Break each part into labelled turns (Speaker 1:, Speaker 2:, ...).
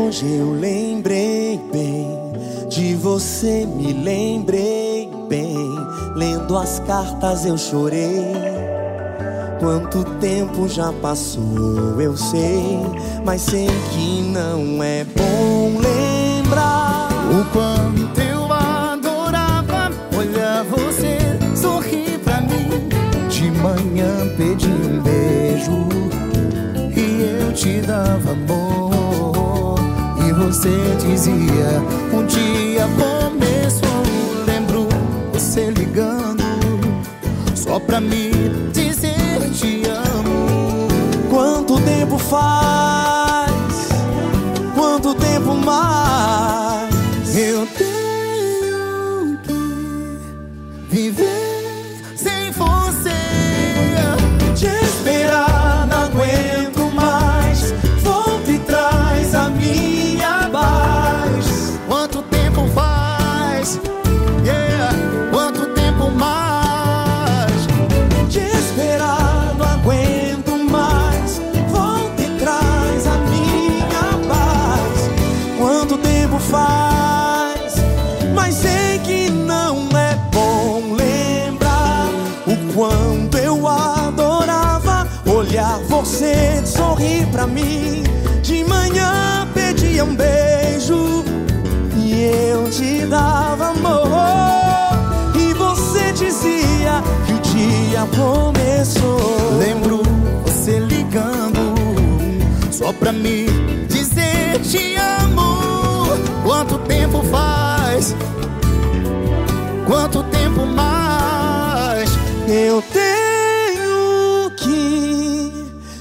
Speaker 1: Hoje eu lembrei bem de você, me lembrei bem. Lendo as cartas eu chorei. Quanto tempo já passou, eu sei, mas sei que não é bom lembrar
Speaker 2: o quanto eu adorava olhar você sorrir pra mim. De manhã pedi um beijo e eu te dava amor, e você dizia: um dia começou. Lembro você ligando só pra me dizer te amo.
Speaker 1: Quanto tempo faz? Quanto tempo mais?
Speaker 2: Eu tenho que viver sem você.
Speaker 1: Te esperar não aguento mais. Volta e traz a minha paz.
Speaker 2: Quanto tempo faz? Yeah. Quanto tempo mais?
Speaker 1: Te esperar não aguento mais. Volta e traz a minha paz. Quanto tempo faz? Mas sei que não é bom lembrar o quanto eu adorava olhar você sorrir pra mim. De manhã pedia um beijo e eu te dava amor, e você dizia que o dia começou.
Speaker 2: Lembro você ligando só pra me dizer te amo. Quanto tempo faz? Quanto tempo mais?
Speaker 1: Eu tenho que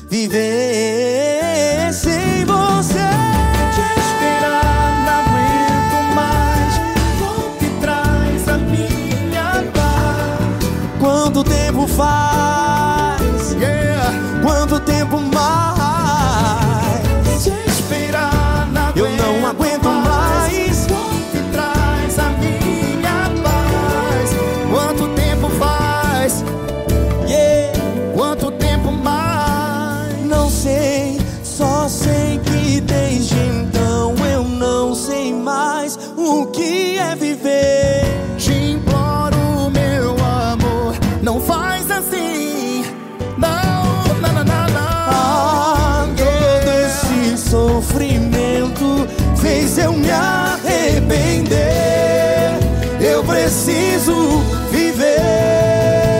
Speaker 1: viver sem você.
Speaker 2: Te esperar não aguento mais. Volta e traz a minha paz.
Speaker 1: Quanto tempo faz?
Speaker 2: Yeah.
Speaker 1: Quanto tempo mais?
Speaker 2: Te esperar
Speaker 1: Eu não aguento mais.
Speaker 2: Volta e traz a minha paz. Quanto tempo faz?
Speaker 1: Yeah.
Speaker 2: Quanto tempo mais?
Speaker 1: Não sei, só sei que desde então eu não sei mais o que é viver.
Speaker 2: Te imploro, meu amor, não faz assim. Não, não, não, não, não.
Speaker 1: Todo esse sofrimento fez eu me arrepender. Eu preciso viver.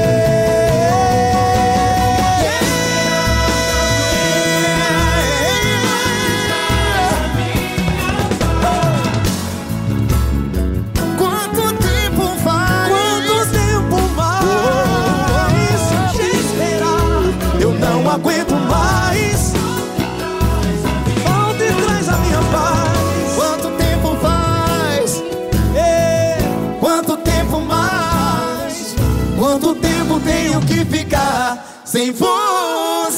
Speaker 2: Quanto tempo faz?
Speaker 1: Quanto tempo mais? Te esperar eu não aguento mais. Volta e traz a minha paz.
Speaker 2: Quanto tempo faz?
Speaker 1: Quanto tempo mais? Quanto tempo tenho que ficar sem você?